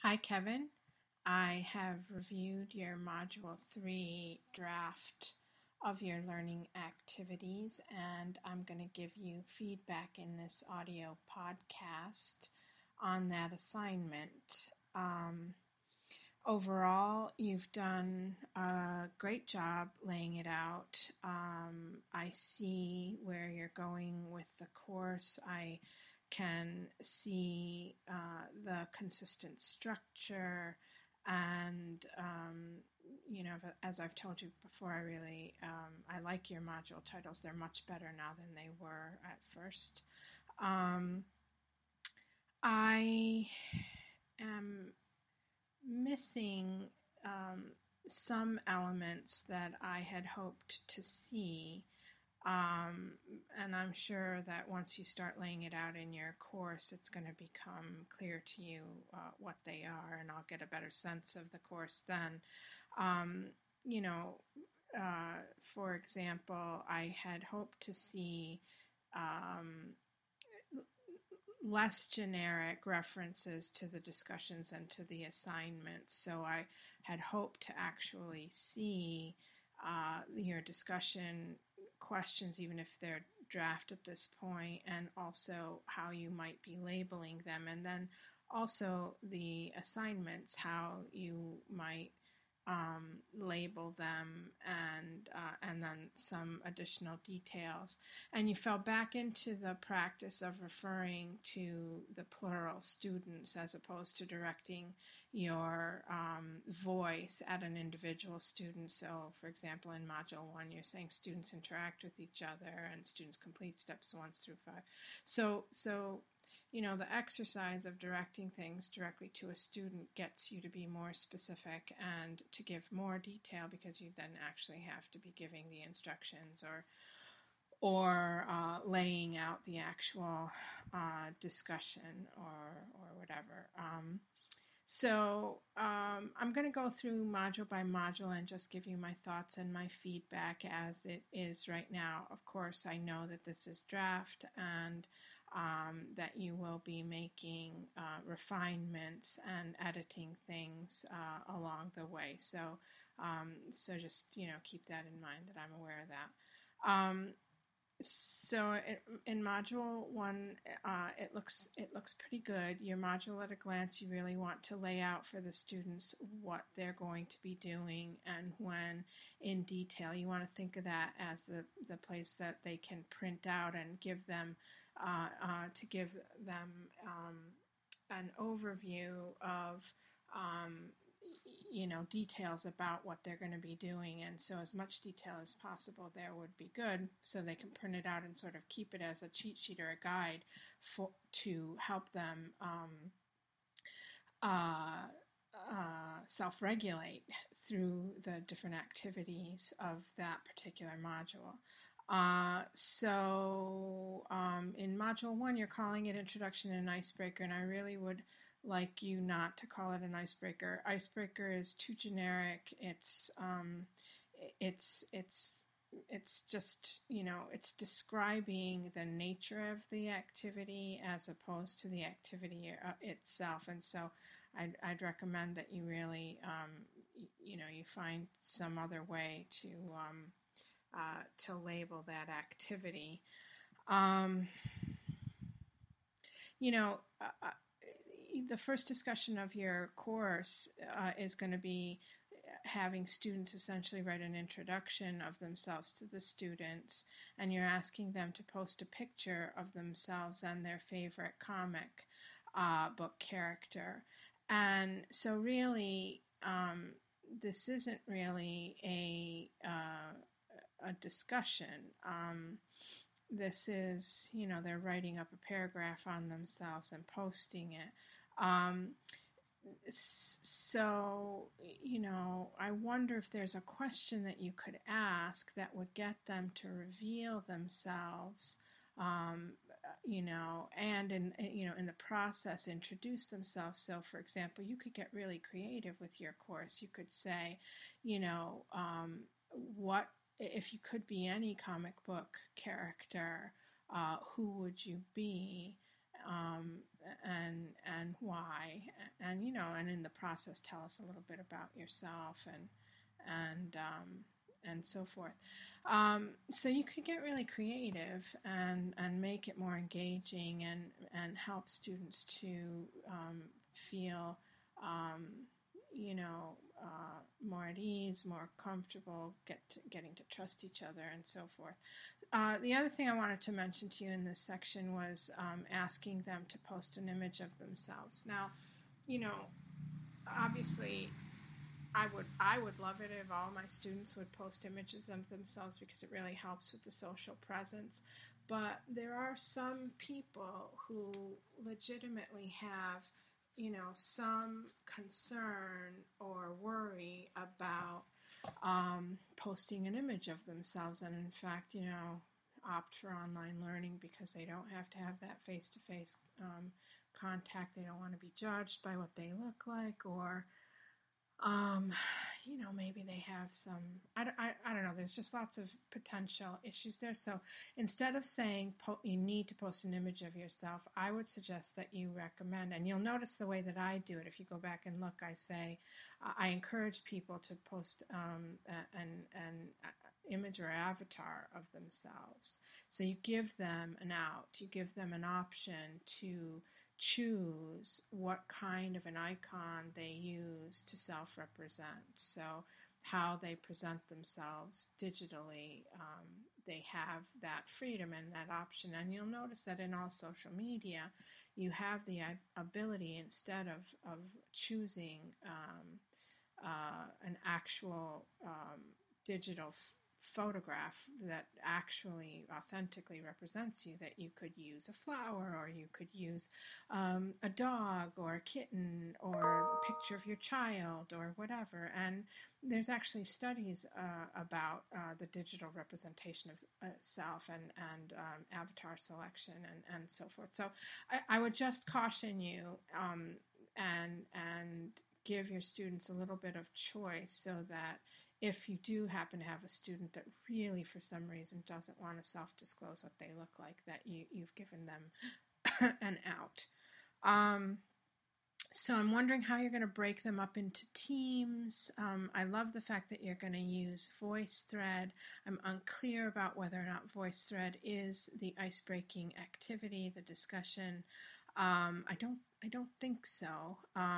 Hi, Kevin. I have reviewed your Module 3 draft of your learning activities, and I'm going to give you feedback in this audio podcast on that assignment. Um, Overall, you've done a great job laying it out. I see where you're going with the course. I can see the consistent structure, and as I've told you before, I like your module titles. They're much better now than they were at first. Um, I am missing um, some elements that I had hoped to see. Um, and I'm sure that once you start laying it out in your course, it's going to become clear to you what they are, and I'll get a better sense of the course then. Um, you know, for example, I had hoped to see um, less generic references to the discussions and to the assignments. So I had hoped to actually see your discussion questions, even if they're draft at this point, and also how you might be labeling them, and then also the assignments, how you might label them, and then some additional details. And you fell back into the practice of referring to the plural students as opposed to directing your voice at an individual student. So, for example, in Module 1, you're saying students interact with each other and students complete steps 1 through 5. So the exercise of directing things directly to a student gets you to be more specific and to give more detail, because you then actually have to be giving the instructions or laying out the actual discussion or whatever. I'm going to go through module by module and just give you my thoughts and my feedback as it is right now. Of course, I know that this is draft, and that you will be making refinements and editing things along the way. So just keep that in mind, that I'm aware of that. So in module 1, it looks pretty good. Your module at a glance, you really want to lay out for the students what they're going to be doing and when in detail. You want to think of that as the place that they can print out and give them an overview of details about what they're going to be doing. And so as much detail as possible there would be good, so they can print it out and sort of keep it as a cheat sheet or a guide to help them self-regulate through the different activities of that particular module. In Module 1, you're calling it Introduction and Icebreaker, and I really would like you not to call it an icebreaker. Icebreaker is too generic. It's just, it's describing the nature of the activity as opposed to the activity itself. And so I'd recommend that you really, you find some other way to label that activity. Um, the first discussion of your course is going to be having students essentially write an introduction of themselves to the students, and you're asking them to post a picture of themselves and their favorite comic book character. And so really, this isn't really a discussion. This is, they're writing up a paragraph on themselves and posting it. I wonder if there's a question that you could ask that would get them to reveal themselves, and in the process introduce themselves. So, for example, you could get really creative with your course. You could say, what if you could be any comic book character, who would you be? and why, and and in the process tell us a little bit about yourself and and so forth. So you could get really creative and make it more engaging and help students to feel you know, more at ease, more comfortable, getting to trust each other, and so forth. The other thing I wanted to mention to you in this section was asking them to post an image of themselves. Now, obviously, I would love it if all my students would post images of themselves because it really helps with the social presence. But there are some people who legitimately have some concern or worry about posting an image of themselves, and in fact, opt for online learning because they don't have to have that face-to-face contact. They don't want to be judged by what they look like, or maybe they have some, I don't know, there's just lots of potential issues there. So instead of saying you need to post an image of yourself, I would suggest that you recommend, and you'll notice the way that I do it. If you go back and look, I say, I encourage people to post an image or avatar of themselves. So you give them an out, you give them an option to choose what kind of an icon they use to self-represent. So how they present themselves digitally, they have that freedom and that option. And you'll notice that in all social media, you have the ability, instead of choosing an actual digital photograph that actually authentically represents you, that you could use a flower, or you could use a dog or a kitten or a picture of your child or whatever. And there's actually studies about the digital representation of self and avatar selection and so forth. So I would just caution you and give your students a little bit of choice, so that if you do happen to have a student that really, for some reason, doesn't want to self-disclose what they look like, that you've given them an out. So I'm wondering how you're going to break them up into teams. I love the fact that you're going to use VoiceThread. I'm unclear about whether or not VoiceThread is the ice-breaking activity, the discussion. I don't think so.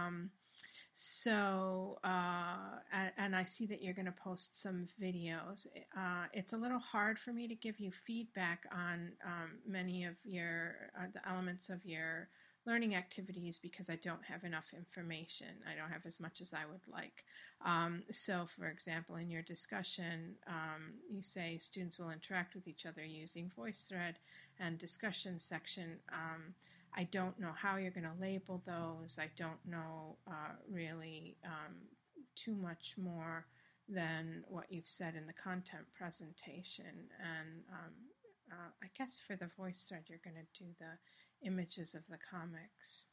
And I see that you're going to post some videos. It's a little hard for me to give you feedback on many of the elements of your learning activities because I don't have enough information. I don't have as much as I would like. So, for example, in your discussion, you say students will interact with each other using VoiceThread and discussion section. I don't know how you're going to label those. I don't know really too much more than what you've said in the content presentation. And I guess for the VoiceThread, you're going to do the images of the comics.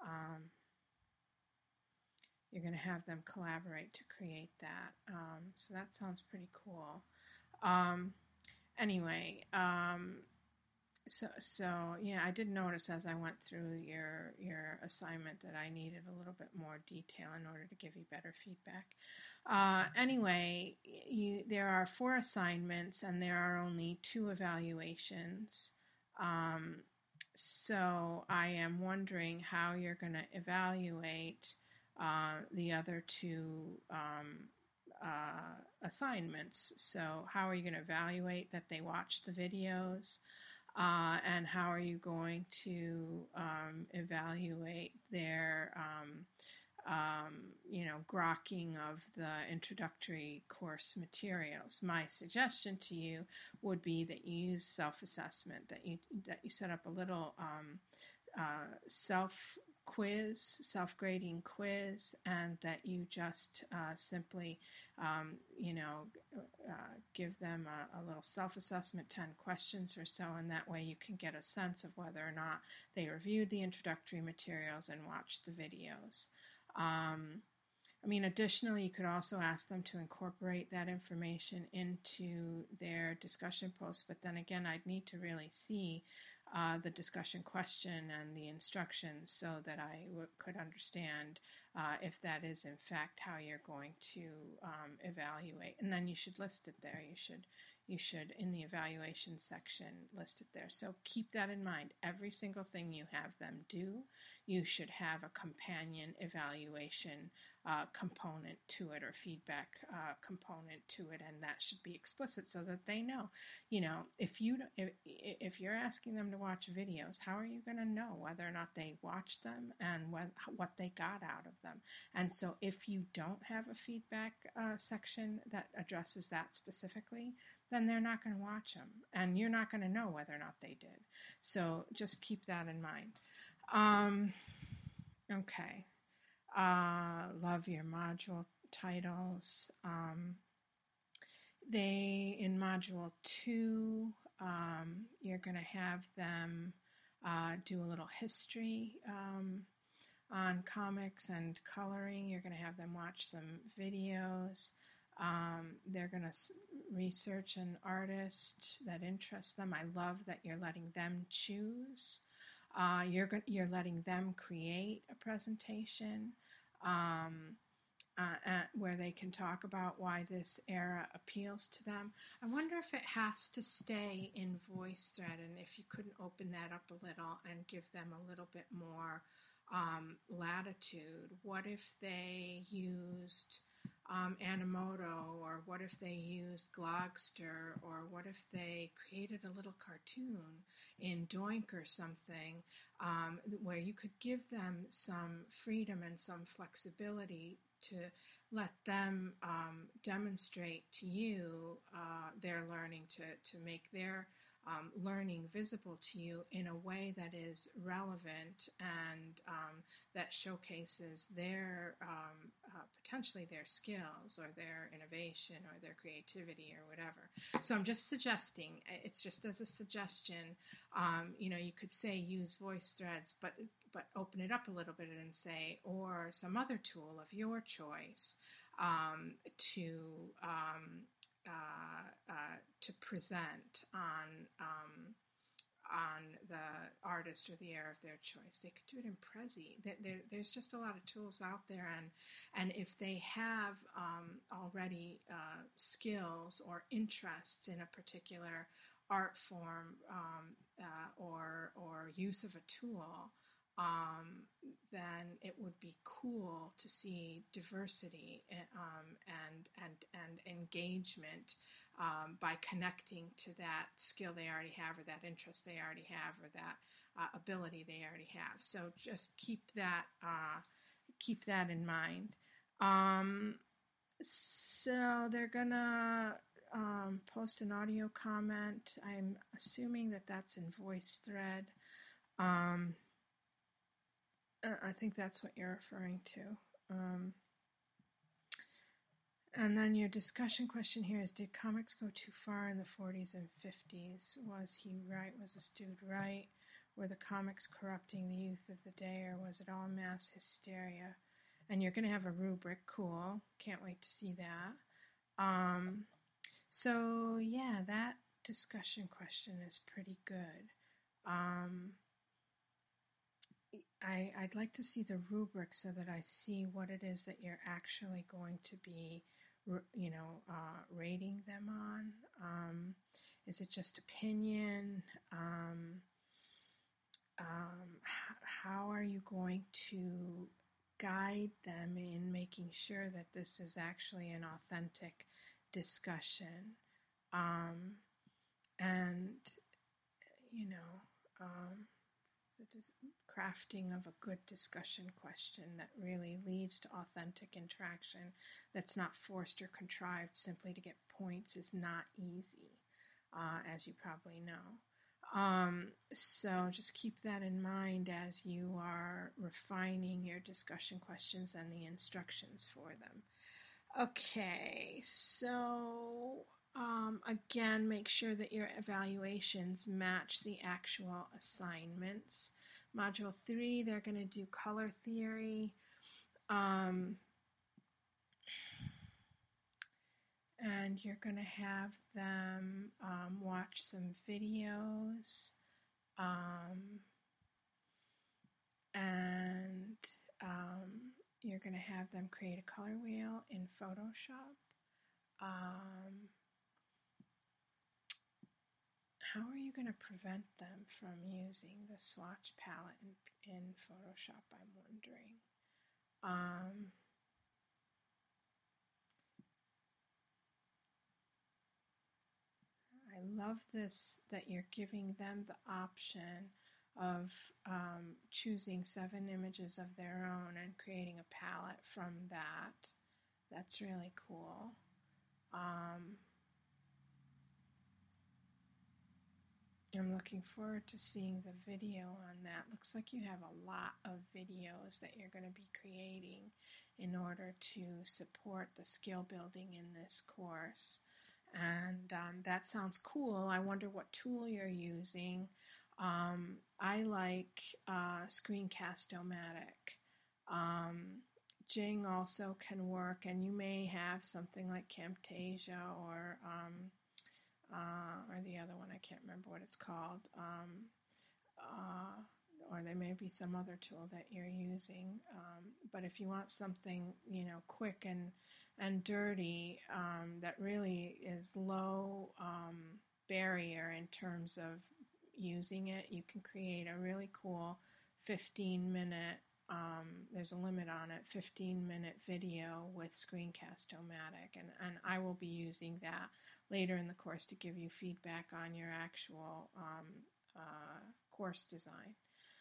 You're going to have them collaborate to create that. So that sounds pretty cool. Anyway, So yeah, I did notice as I went through your assignment that I needed a little bit more detail in order to give you better feedback. Anyway, there are 4 assignments and there are only 2 evaluations. So I am wondering how you're going to evaluate the other 2 assignments. So how are you going to evaluate that they watched the videos? And how are you going to evaluate their, grokking of the introductory course materials? My suggestion to you would be that you use self-assessment, that you set up a little self-grading quiz, and that you just simply, give them a little self-assessment, 10 questions or so, and that way you can get a sense of whether or not they reviewed the introductory materials and watched the videos. Additionally, you could also ask them to incorporate that information into their discussion posts, but then again, I'd need to really see the discussion question and the instructions so that I could understand if that is in fact how you're going to evaluate. And then you should list it there. You should in the evaluation section list it there. So keep that in mind. Every single thing you have them do, you should have a companion evaluation component to it, or feedback component to it, and that should be explicit so that they know. If you're asking them to watch videos, how are you going to know whether or not they watched them and what they got out of them? And so if you don't have a feedback section that addresses that specifically, then they're not going to watch them, and you're not going to know whether or not they did. So just keep that in mind. Okay. Love your module titles. In module 2, you're going to have them do a little history on comics and coloring. You're going to have them watch some videos. They're going to research an artist that interests them. I love that you're letting them choose. You're letting them create a presentation where they can talk about why this era appeals to them. I wonder if it has to stay in VoiceThread, and if you couldn't open that up a little and give them a little bit more latitude. What if they used Animoto, or what if they used Glogster, or what if they created a little cartoon in Doink or something, where you could give them some freedom and some flexibility to let them demonstrate to you their learning, to make their learning visible to you in a way that is relevant and that showcases their potentially their skills or their innovation or their creativity or whatever. So I'm just suggesting, it's just as a suggestion, you could say use VoiceThreads, but open it up a little bit and say, or some other tool of your choice to present on the artist or the era of their choice. They could do it in Prezi. There's just a lot of tools out there, and if they have already skills or interests in a particular art form or use of a tool, then it would be cool to see diversity and engagement by connecting to that skill they already have, or that interest they already have, or that ability they already have. So just keep that in mind. So they're gonna post an audio comment. I'm assuming that that's in VoiceThread. I think that's what you're referring to. And then your discussion question here is, did comics go too far in the 40s and 50s? Was he right? Was this dude right? Were the comics corrupting the youth of the day, or was it all mass hysteria? And you're going to have a rubric. Cool. Can't wait to see that. So, yeah, that discussion question is pretty good. I'd like to see the rubric so that I see what it is that you're actually going to be, rating them on. Is it just opinion? How are you going to guide them in making sure that this is actually an authentic discussion? The crafting of a good discussion question that really leads to authentic interaction, that's not forced or contrived simply to get points, is not easy, as you probably know. So just keep that in mind as you are refining your discussion questions and the instructions for them. Okay, so again, make sure that your evaluations match the actual assignments. Module 3, they're going to do color theory. And you're going to have them watch some videos Um, and you're going to have them create a color wheel in Photoshop. How are you going to prevent them from using the swatch palette in Photoshop, I'm wondering. I love this, that you're giving them the option of choosing 7 images of their own and creating a palette from that. That's really cool. I'm looking forward to seeing the video on that. Looks like you have a lot of videos that you're going to be creating in order to support the skill building in this course. And that sounds cool. I wonder what tool you're using. I like Screencast-O-Matic. Jing also can work, and you may have something like Camtasia or the other one, I can't remember what it's called, or there may be some other tool that you're using. But if you want something, quick and dirty, that really is low barrier in terms of using it, you can create a really cool 15-minute, there's a limit on it, 15-minute video with Screencast-O-Matic, and I will be using that later in the course to give you feedback on your actual course design.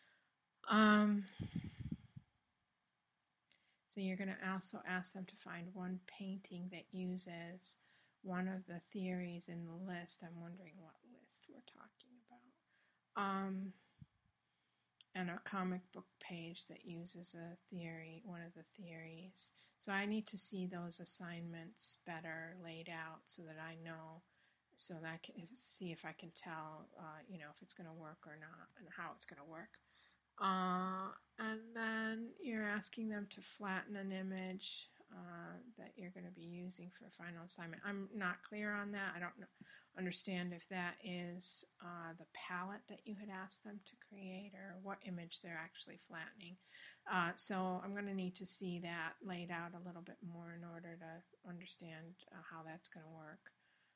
So you're going to also ask them to find one painting that uses one of the theories in the list. I'm wondering what list we're talking about. And a comic book page that uses a theory, one of the theories. So I need to see those assignments better laid out so that I know, so that I can see if I can tell, if it's going to work or not and how it's going to work. And then you're asking them to flatten an image that you're going to be using for a final assignment. I'm not clear on that. I don't understand if that is the palette that you had asked them to create or what image they're actually flattening. So I'm going to need to see that laid out a little bit more in order to understand how that's going to work.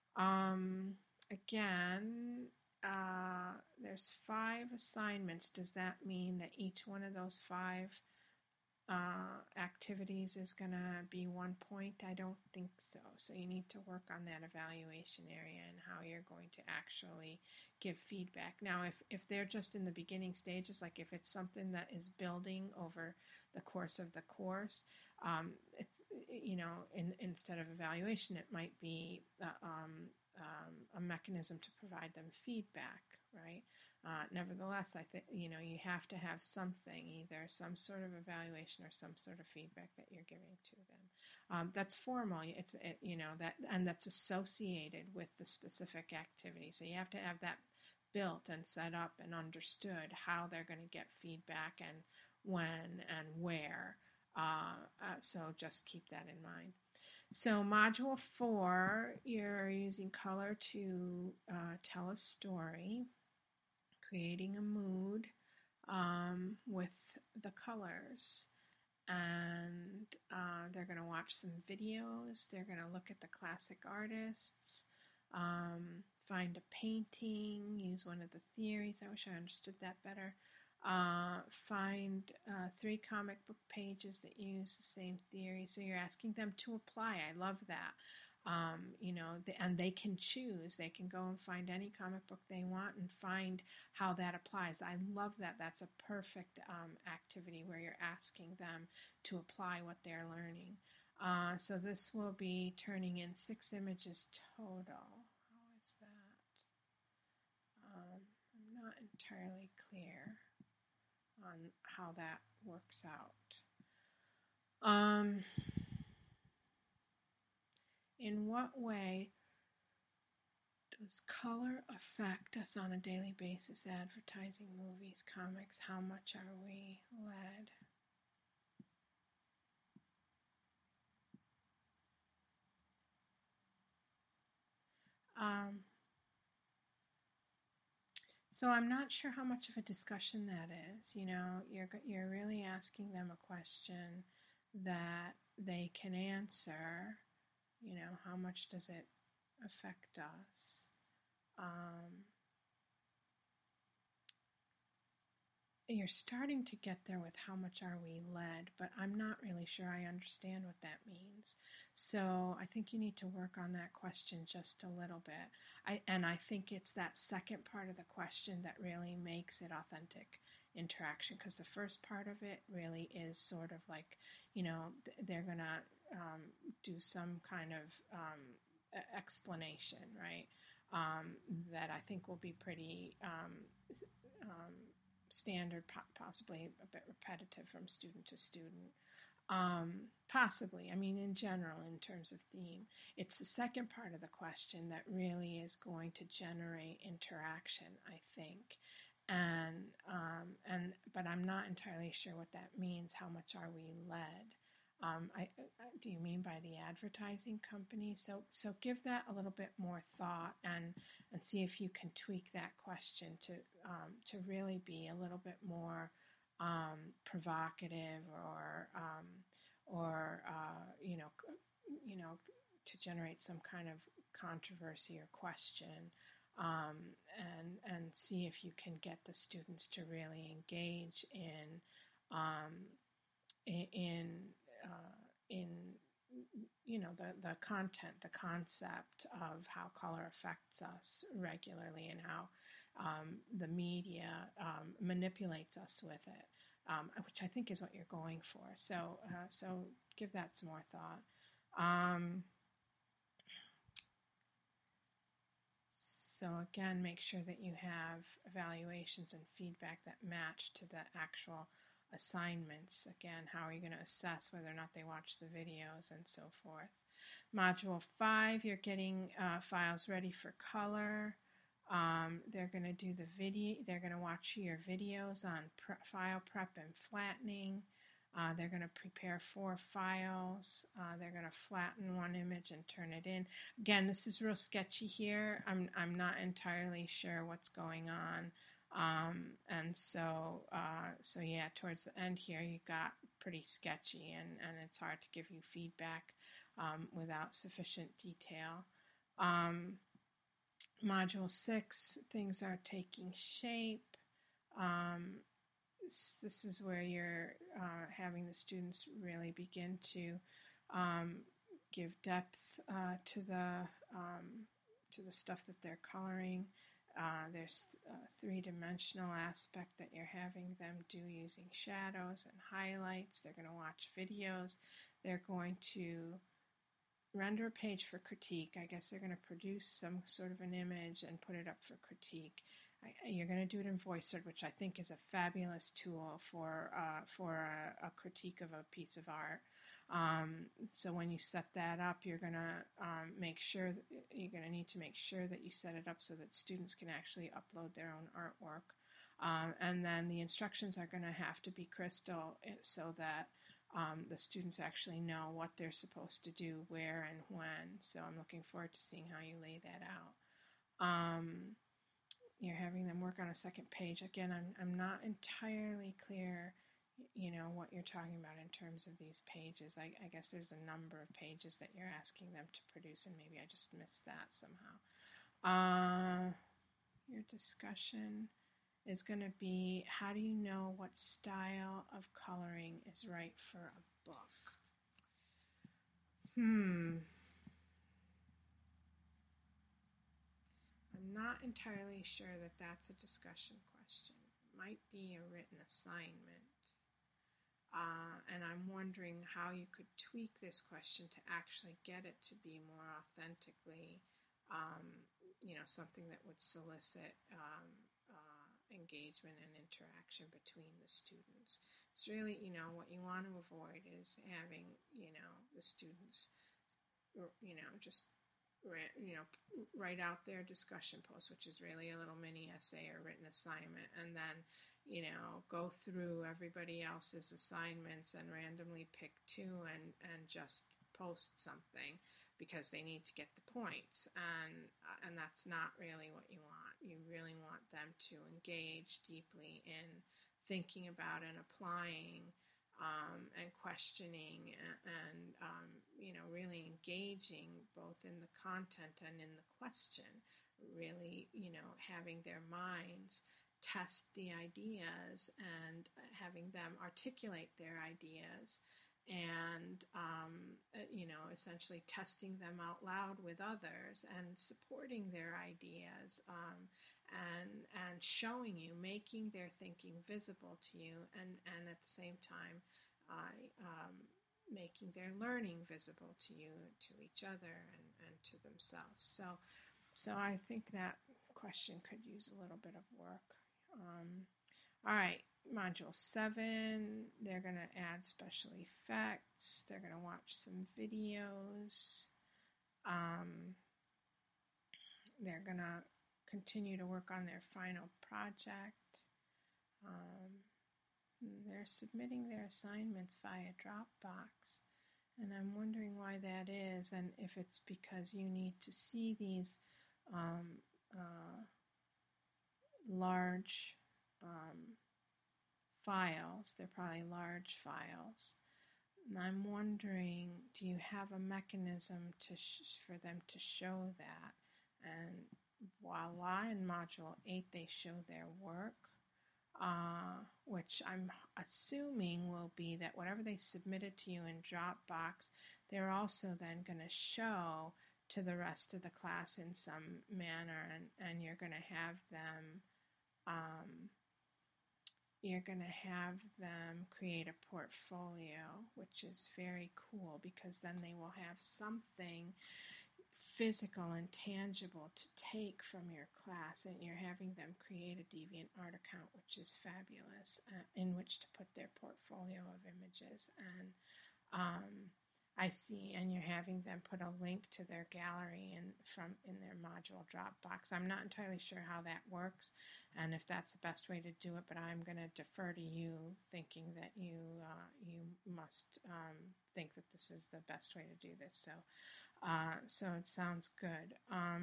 Again, there's 5 assignments. Does that mean that each one of those 5 activities is going to be 1 point? I don't think so. So you need to work on that evaluation area and how you're going to actually give feedback. Now, if they're just in the beginning stages, like if it's something that is building over the course of the course, it's, instead of evaluation, it might be a mechanism to provide them feedback, right? Nevertheless, I think you have to have something, either some sort of evaluation or some sort of feedback that you're giving to them. That's formal. That's associated with the specific activity. So you have to have that built and set up and understood how they're going to get feedback and when and where. So just keep that in mind. So Module 4, you're using color to tell a story, creating a mood with the colors. And they're going to watch some videos. They're going to look at the classic artists, find a painting, use one of the theories. I wish I understood that better. Find 3 comic book pages that use the same theory. So you're asking them to apply. I love that. And they can choose. They can go and find any comic book they want and find how that applies. I love that. That's a perfect activity where you're asking them to apply what they're learning. So this will be turning in 6 images total. How is that? I'm not entirely clear on how that works out. In what way does color affect us on a daily basis? Advertising, movies, comics, how much are we led? So I'm not sure how much of a discussion that is. You're really asking them a question that they can answer. How much does it affect us? You're starting to get there with how much are we led, but I'm not really sure I understand what that means. So I think you need to work on that question just a little bit. I think it's that second part of the question that really makes it authentic interaction, because the first part of it really is sort of like, they're going to do some kind of explanation, right? That I think will be pretty standard, possibly a bit repetitive from student to student. Possibly, I mean, in general, in terms of theme, it's the second part of the question that really is going to generate interaction, I think. But I'm not entirely sure what that means. How much are we led? Do you mean by the advertising company? So give that a little bit more thought and see if you can tweak that question to really be a little bit more provocative or to generate some kind of controversy or question, and see if you can get the students to really engage in the content, the concept of how color affects us regularly, and how the media manipulates us with it, which I think is what you're going for. So give that some more thought. So again, make sure that you have evaluations and feedback that match to the actual assignments. Again, how are you going to assess whether or not they watch the videos and so forth. Module 5, you're getting files ready for color. They're going to do the video. They're going to watch your videos on file prep and flattening. They're going to prepare 4 files. They're going to flatten one image and turn it in. Again, this is real sketchy here. I'm not entirely sure what's going on. And so yeah, towards the end here, you got pretty sketchy, and it's hard to give you feedback without sufficient detail. Module 6, things are taking shape. This is where you're having the students really begin to give depth to the stuff that they're coloring. There's a three-dimensional aspect that you're having them do using shadows and highlights. They're going to watch videos. They're going to render a page for critique. I guess they're going to produce some sort of an image and put it up for critique. You're going to do it in VoiceThread, which I think is a fabulous tool for a critique of a piece of art. So when you set that up, you're going to need to make sure that you set it up so that students can actually upload their own artwork. And then the instructions are going to have to be crystal, so that the students actually know what they're supposed to do, where and when. So I'm looking forward to seeing how you lay that out. You're having them work on a second page. Again, I'm not entirely clear, what you're talking about in terms of these pages. I guess there's a number of pages that you're asking them to produce, and maybe I just missed that somehow. Your discussion is going to be, how do you know what style of coloring is right for a book? I'm not entirely sure that that's a discussion question. It might be a written assignment. And I'm wondering how you could tweak this question to actually get it to be more authentically, something that would solicit engagement and interaction between the students. It's really, what you want to avoid is having, the students, just write out their discussion post, which is really a little mini essay or written assignment, and then go through everybody else's assignments and randomly pick 2 and just post something. because they need to get the points, and that's not really what you want. You really want them to engage deeply in thinking about and applying and questioning and really engaging both in the content and in the question, really having their minds test the ideas and having them articulate their ideas and essentially testing them out loud with others and supporting their ideas, and showing you, making their thinking visible to you, and at the same time making their learning visible to you, to each other, and to themselves. So I think that question could use a little bit of work. All right, Module 7, they're going to add special effects. They're going to watch some videos. They're going to continue to work on their final project. They're submitting their assignments via Dropbox. And I'm wondering why that is, and if it's because you need to see these large files. They're probably large files. And I'm wondering, do you have a mechanism for them to show that? And voila, in Module 8 they show their work, which I'm assuming will be that whatever they submitted to you in Dropbox, they're also then going to show to the rest of the class in some manner, and you're going to have them create a portfolio, which is very cool, because then they will have something physical and tangible to take from your class, and you're having them create a DeviantArt account, which is fabulous, in which to put their portfolio of images. And I see, and you're having them put a link to their gallery in their module Dropbox. I'm not entirely sure how that works and if that's the best way to do it, but I'm going to defer to you, thinking that you must think that this is the best way to do this. So it sounds good.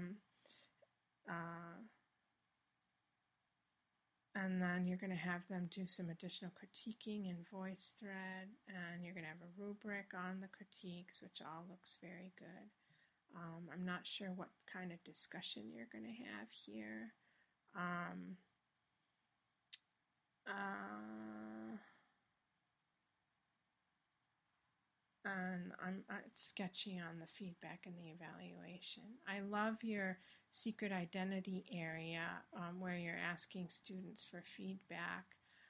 And then you're going to have them do some additional critiquing in VoiceThread, and you're going to have a rubric on the critiques, which all looks very good. I'm not sure what kind of discussion you're going to have here. And it's sketchy on the feedback and the evaluation. I love your secret identity area, where you're asking students for feedback.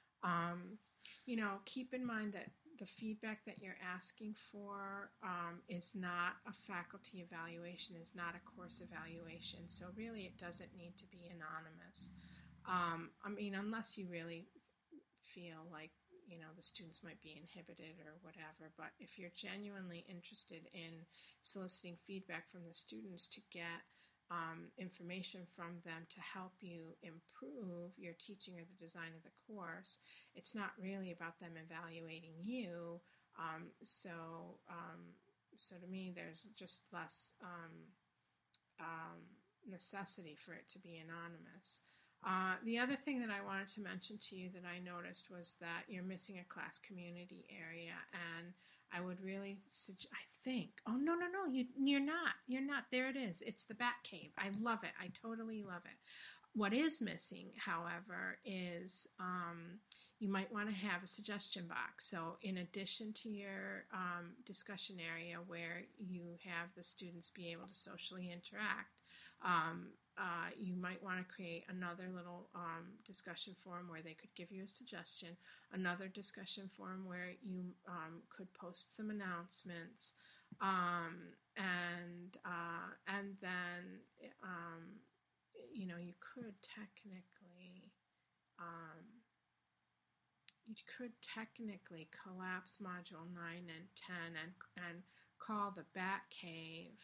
Keep in mind that the feedback that you're asking for is not a faculty evaluation, is not a course evaluation. So really it doesn't need to be anonymous. Unless you really feel like the students might be inhibited or whatever, but if you're genuinely interested in soliciting feedback from the students to get information from them to help you improve your teaching or the design of the course, it's not really about them evaluating you. So to me, there's just less necessity for it to be anonymous. The other thing that I wanted to mention to you that I noticed was that you're missing a class community area, and I would really you're not. There it is. It's the Bat Cave. I love it. I totally love it. What is missing, however, is you might want to have a suggestion box. So in addition to your discussion area where you have the students be able to socially interact, you might want to create another little discussion forum where they could give you a suggestion, another discussion forum where you could post some announcements, and then you could technically collapse module 9 and 10 and call the Bat Cave.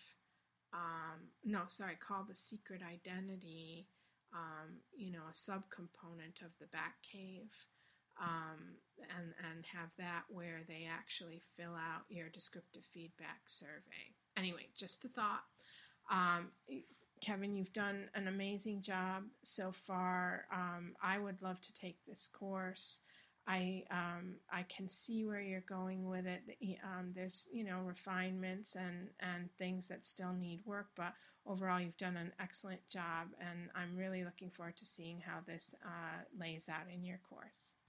Call the secret identity, a subcomponent of the Bat Cave. and have that where they actually fill out your descriptive feedback survey. Anyway, just a thought. Um, Kevin, you've done an amazing job so far. I would love to take this course. I can see where you're going with it. There's refinements and things that still need work, but overall you've done an excellent job, and I'm really looking forward to seeing how this lays out in your course.